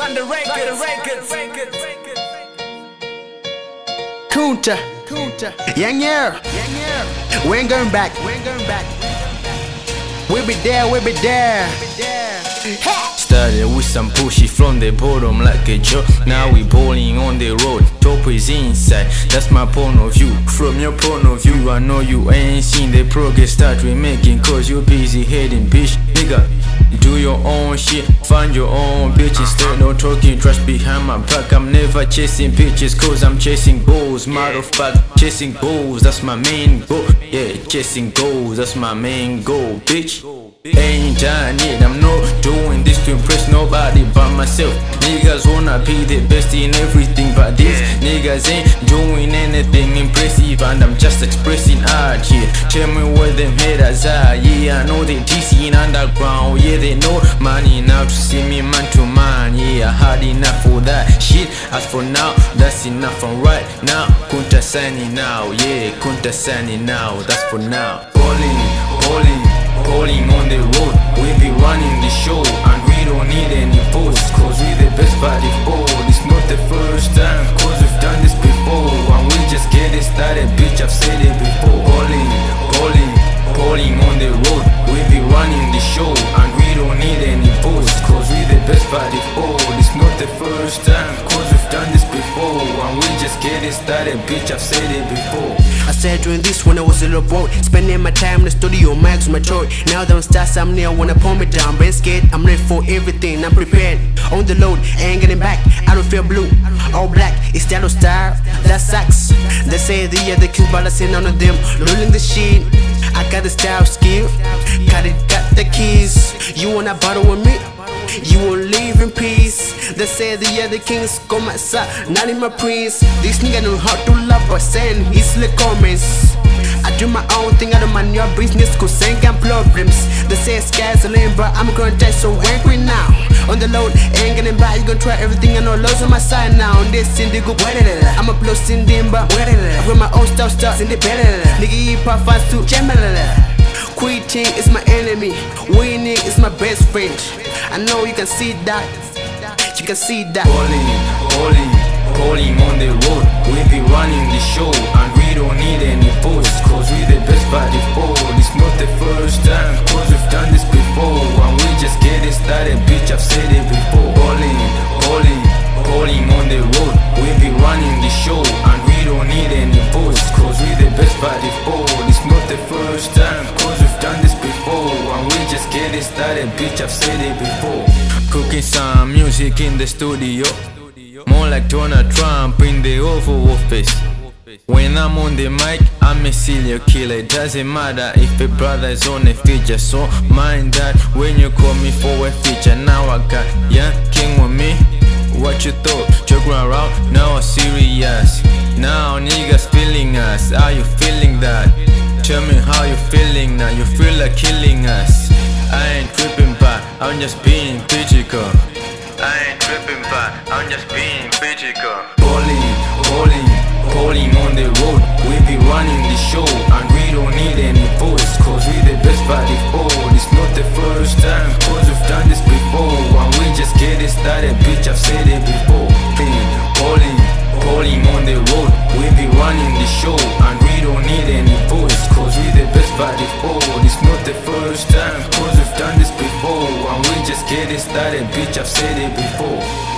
Thunder Records. Kunta, Young Air, we ain't going back. We'll be there. Started with some pushy from the bottom like a joke. Now we bowling on the road, top is inside. That's my point of view. From your point of view, I know you ain't seen the progress that we making, cause you're busy heading, bitch. Nigga, do your own shit, find your own bitch. Instead no talking trash behind my back. I'm never chasing bitches, cause I'm chasing goals. Matter of fact, chasing goals, that's my main goal. Yeah, chasing goals, that's my main goal, bitch. Ain't done it, I'm not doing this to impress nobody but myself. Niggas wanna be the best in everything, but these niggas ain't doing anything impressive, and I'm just expressing art here. Tell me where them haters are. Yeah, I know they DC in underground. Yeah, they know money now to see me man to man. Yeah, I had enough for that shit. As for now, that's enough for right now. Kunta signing now, yeah, Kunta signing now. That's for now. Calling on the road, we be running the show, and we don't need any posts, cause we the best by default. It's not the first time, cause we've done this before, and we just get it started, bitch, I've said it before. Calling on the road, we be running the show, and we don't need any posts, cause we the best by default. It's not the first time, cause we've done this before, and we just get it started, bitch, I've said it before. I started doing this when I was a little boy, spending my time in the studio, mics with my toy. Now that I'm stars, I'm near, wanna pull me down. Brain scared, I'm ready for everything, I'm prepared. On the load, ain't getting back, I don't feel blue. All black, it's that no style, that sucks. They say the other kids, but I say none of them rolling the shit. I got the style skill, got the keys. You wanna battle with me? You won't live in peace. They say the other kings come my side, not in my prince. This nigga know how to love or send his little comments. I do my own thing, I don't mind your business, cause I ain't got problems. They say sky's the limit, but I'm gonna die so angry now. On the load, ain't getting by, you gonna try everything, I know lows on my side now. On this in the good, I'm a blow in dimba. I got my own stuff in the better. Nigga, hip hop fans too, quitting is my enemy, winning is my best friend. I know you can see that, Calling on the road, we be running the show, and we don't need any posts, cause we the best by default. It's not the first time, cause we've done this before, and we just get it started, bitch, I've said it before. Calling on the road, we be running the show, and we don't need any posts, cause we the best by default. It's not the first time, cause we've done this before, and we just get it started, bitch, I've said it before. Cooking some music in the studio, more like Donald Trump in the Oval Office. When I'm on the mic, I'm a serial killer. It doesn't matter if a brother is on a feature, so mind that when you call me for a feature. Now I got Young King with me. What you thought? Joking around, now I'm serious. Now niggas feeling us, are you feeling that? Tell me how you feeling now, you feel like killing us. I ain't tripping but I'm just being critical. I ain't tripping but I'm just being critical. Calling on the road, we be running the show, and we don't need any posts, cause we the best by default. It's not the first time, cause we've done this before, and we just get it started, bitch, I've said it before. Calling on the road, we be running the show, and we don't need any posts, cause we the best by default. It's not the first time, cause we've done this before, and we just get it started, bitch, I've said it before.